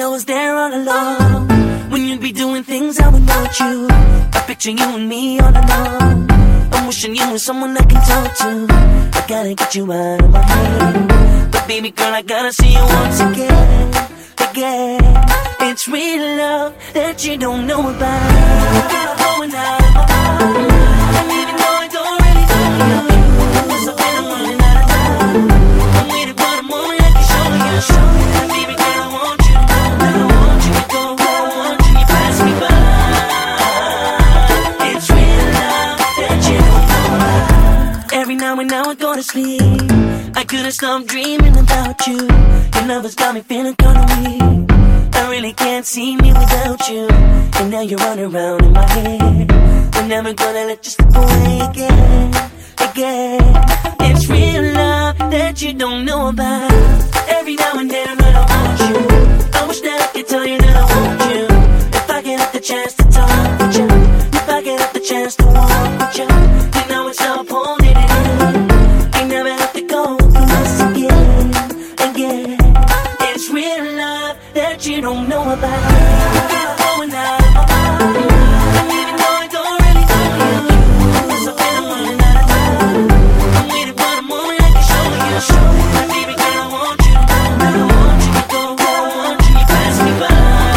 I was there all along. When you'd be doing things I would want you. I picture you and me all alone. I'm wishing you were someone I can talk to. I gotta get you out of my head. But baby girl, I gotta see you once again. It's real love that you don't know about. Girl, I'm going out of my mind. And even though I don't really know you, once I've been running out of time. I'm waiting for the moment I can show you. And baby girl, I want you to know that I want you to go. I want you to pass me by. It's real love that you don't know about. Every now and now I go to sleep, I couldn't stop dreaming about you. Your love has got me feeling kinda weak. I really can't see me without you. And now you're running around in my head. We're never gonna let you slip away again. It's real love that you don't know about. Every now and then I want you. I wish that I could tell you that I want you. If I get the chance to talk with you, if I get the chance to walk with you, you know it's all holding it in. You never have to go through this again. It's real love that you don't know about. Girl, I'm going out of my mind. And even though I don't really know you, once I've been running out of time. I'm waiting for the moment I can show you. And baby girl, I want you to know that I want you to go. I want you to pass me by.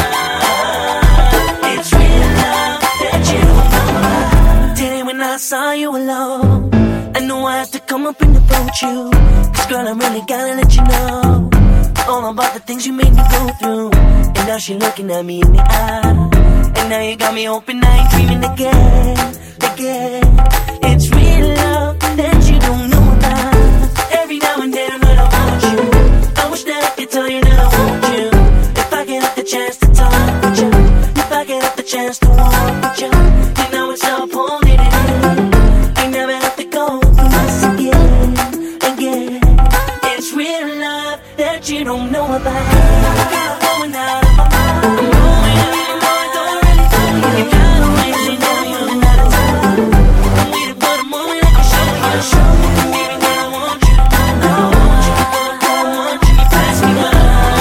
It's real love that you don't know about. Today when I saw you alone, I knew I had to come up and approach you. 'Cause girl, I really gotta let you know all about the things you made me go through. And now she looking at me in the eye. And now you got me open, I ain't dreaming again. It's real love that you don't know about. Every now and then I want you. I wish that I could tell you that I want you. If I get the chance to talk with you, if I get the chance to walk with you, you know it's all holding it in. You never have to go through this again. It's real love that you don't know about. Girl, I'm going out of my mind. I'm going out even though I don't really know you. You gotta wait, you know you're out of time. I'm waiting for the moment I can show you. And baby girl, I want you to know. I want you to go. I want you to pass me by.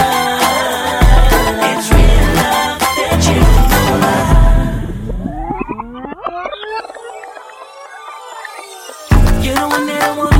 It's real love that you don't know about. You're the one that I want.